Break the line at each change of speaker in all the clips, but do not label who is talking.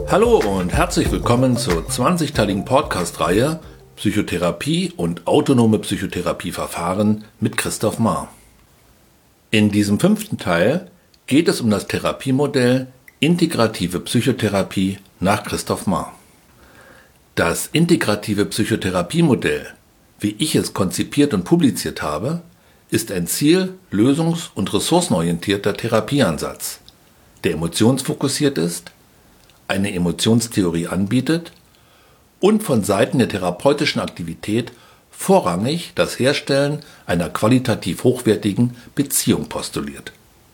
Hallo und herzlich willkommen zur 20-teiligen Podcast-Reihe Psychotherapie und autonome Psychotherapieverfahren mit Christoph Maar. In diesem 5. Teil geht es um das Therapiemodell Integrative Psychotherapie nach Christoph Maar. Das integrative Psychotherapiemodell, wie ich es konzipiert und publiziert habe, ist ein ziel-, lösungs- und ressourcenorientierter Therapieansatz, der emotionsfokussiert ist, eine Emotionstheorie anbietet und von Seiten der therapeutischen Aktivität vorrangig das Herstellen einer qualitativ hochwertigen Beziehung postuliert.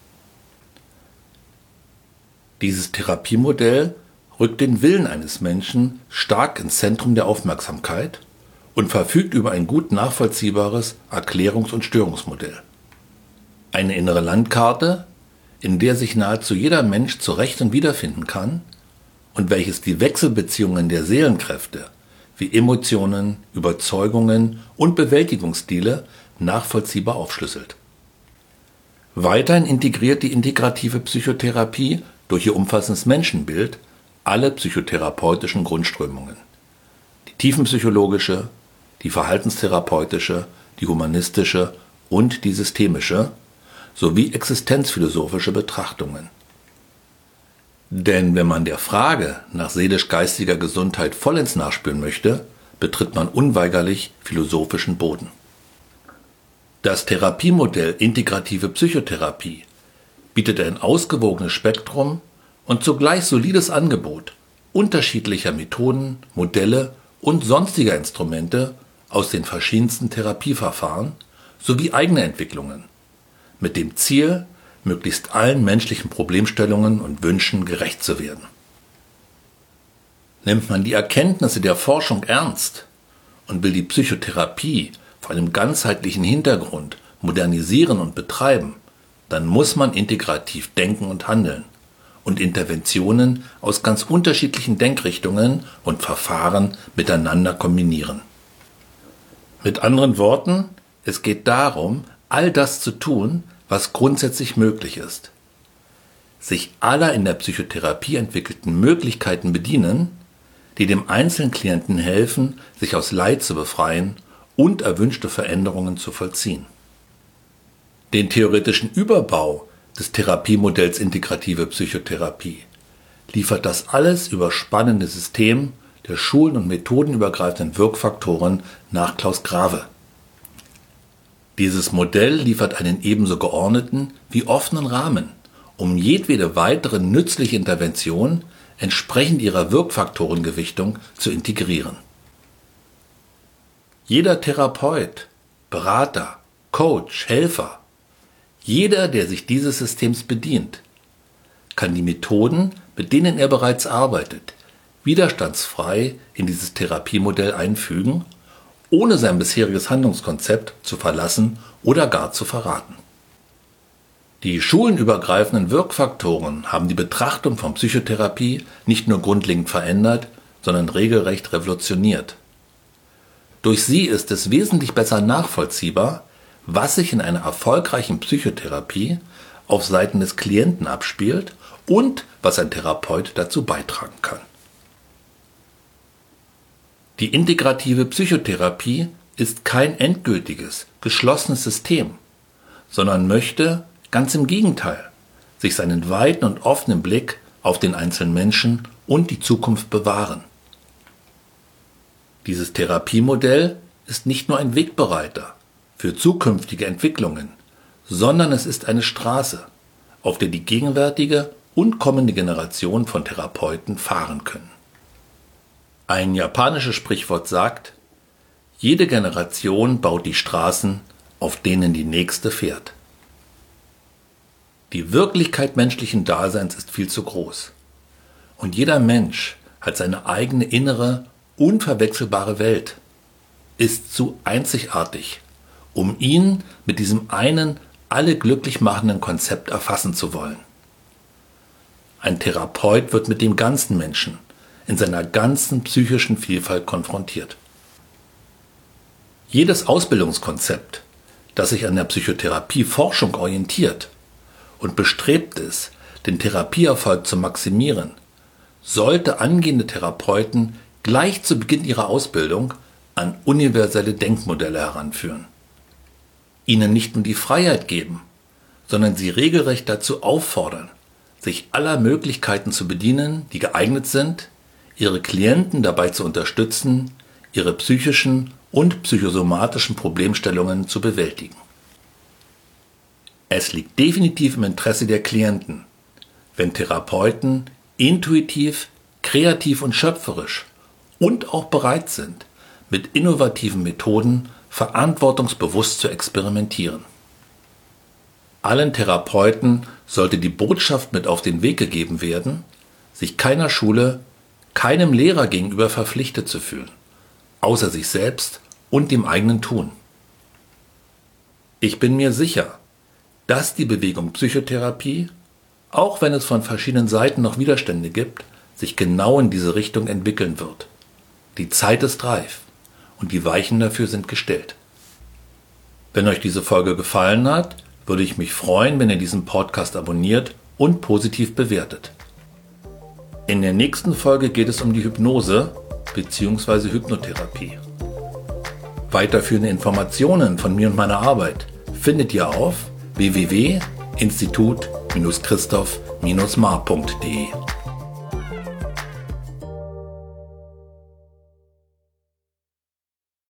Dieses Therapiemodell rückt den Willen eines Menschen stark ins Zentrum der Aufmerksamkeit und verfügt über ein gut nachvollziehbares Erklärungs- und Störungsmodell. Eine innere Landkarte, in der sich nahezu jeder Mensch zurecht und wiederfinden kann und welches die Wechselbeziehungen der Seelenkräfte wie Emotionen, Überzeugungen und Bewältigungsstile nachvollziehbar aufschlüsselt. Weiterhin integriert die integrative Psychotherapie durch ihr umfassendes Menschenbild alle psychotherapeutischen Grundströmungen: die tiefenpsychologische, die verhaltenstherapeutische, die humanistische und die systemische sowie existenzphilosophische Betrachtungen. Denn wenn man der Frage nach seelisch-geistiger Gesundheit vollends nachspüren möchte, betritt man unweigerlich philosophischen Boden. Das Therapiemodell Integrative Psychotherapie bietet ein ausgewogenes Spektrum und zugleich solides Angebot unterschiedlicher Methoden, Modelle und sonstiger Instrumente aus den verschiedensten Therapieverfahren sowie eigene Entwicklungen, mit dem Ziel, möglichst allen menschlichen Problemstellungen und Wünschen gerecht zu werden. Nimmt man die Erkenntnisse der Forschung ernst und will die Psychotherapie vor einem ganzheitlichen Hintergrund modernisieren und betreiben, dann muss man integrativ denken und handeln und Interventionen aus ganz unterschiedlichen Denkrichtungen und Verfahren miteinander kombinieren. Mit anderen Worten, es geht darum, all das zu tun, was grundsätzlich möglich ist. Sich aller in der Psychotherapie entwickelten Möglichkeiten bedienen, die dem einzelnen Klienten helfen, sich aus Leid zu befreien und erwünschte Veränderungen zu vollziehen. Den theoretischen Überbau des Therapiemodells Integrative Psychotherapie liefert das alles überspannende System der schulen- und methodenübergreifenden Wirkfaktoren nach Klaus Grave. Dieses Modell liefert einen ebenso geordneten wie offenen Rahmen, um jedwede weitere nützliche Intervention entsprechend ihrer Wirkfaktorengewichtung zu integrieren. Jeder Therapeut, Berater, Coach, Helfer, jeder, der sich dieses Systems bedient, kann die Methoden, mit denen er bereits arbeitet, widerstandsfrei in dieses Therapiemodell einfügen, ohne sein bisheriges Handlungskonzept zu verlassen oder gar zu verraten. Die schulenübergreifenden Wirkfaktoren haben die Betrachtung von Psychotherapie nicht nur grundlegend verändert, sondern regelrecht revolutioniert. Durch sie ist es wesentlich besser nachvollziehbar, was sich in einer erfolgreichen Psychotherapie auf Seiten des Klienten abspielt und was ein Therapeut dazu beitragen kann. Die integrative Psychotherapie ist kein endgültiges, geschlossenes System, sondern möchte, ganz im Gegenteil, sich seinen weiten und offenen Blick auf den einzelnen Menschen und die Zukunft bewahren. Dieses Therapiemodell ist nicht nur ein Wegbereiter für zukünftige Entwicklungen, sondern es ist eine Straße, auf der die gegenwärtige und kommende Generation von Therapeuten fahren können. Ein japanisches Sprichwort sagt: Jede Generation baut die Straßen, auf denen die nächste fährt. Die Wirklichkeit menschlichen Daseins ist viel zu groß. Und jeder Mensch hat seine eigene innere, unverwechselbare Welt, ist zu einzigartig, um ihn mit diesem einen, alle glücklich machenden Konzept erfassen zu wollen. Ein Therapeut wird mit dem ganzen Menschen in seiner ganzen psychischen Vielfalt konfrontiert. Jedes Ausbildungskonzept, das sich an der Psychotherapieforschung orientiert und bestrebt ist, den Therapieerfolg zu maximieren, sollte angehende Therapeuten gleich zu Beginn ihrer Ausbildung an universelle Denkmodelle heranführen. Ihnen nicht nur die Freiheit geben, sondern sie regelrecht dazu auffordern, sich aller Möglichkeiten zu bedienen, die geeignet sind, ihre Klienten dabei zu unterstützen, ihre psychischen und psychosomatischen Problemstellungen zu bewältigen. Es liegt definitiv im Interesse der Klienten, wenn Therapeuten intuitiv, kreativ und schöpferisch und auch bereit sind, mit innovativen Methoden verantwortungsbewusst zu experimentieren. Allen Therapeuten sollte die Botschaft mit auf den Weg gegeben werden, sich keiner Schule, keinem Lehrer gegenüber verpflichtet zu fühlen, außer sich selbst und dem eigenen Tun. Ich bin mir sicher, dass die Bewegung Psychotherapie, auch wenn es von verschiedenen Seiten noch Widerstände gibt, sich genau in diese Richtung entwickeln wird. Die Zeit ist reif und die Weichen dafür sind gestellt. Wenn euch diese Folge gefallen hat, würde ich mich freuen, wenn ihr diesen Podcast abonniert und positiv bewertet. In der nächsten Folge geht es um die Hypnose bzw. Hypnotherapie. Weiterführende Informationen von mir und meiner Arbeit findet ihr auf www.institut-christoph-mar.de.